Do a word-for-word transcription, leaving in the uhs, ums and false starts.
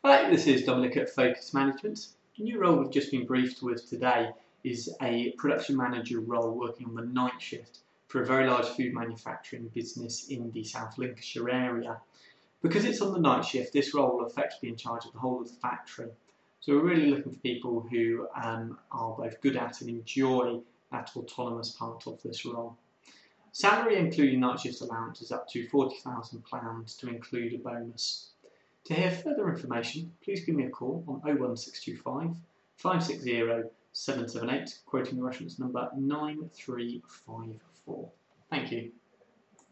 Hi, this is Dominic at Focus Management. The new role we've just been briefed with today is a production manager role working on the night shift for a very large food manufacturing business in the South Lincolnshire area. Because it's on the night shift, this role will effectively be in charge of the whole of the factory. So we're really looking for people who um, are both good at and enjoy that autonomous part of this role. Salary including night shift allowance is up to forty thousand pounds to include a bonus. To hear further information, please give me a call on oh one six two five, five six zero, seven seven eight, quoting the reference number nine three five four. Thank you.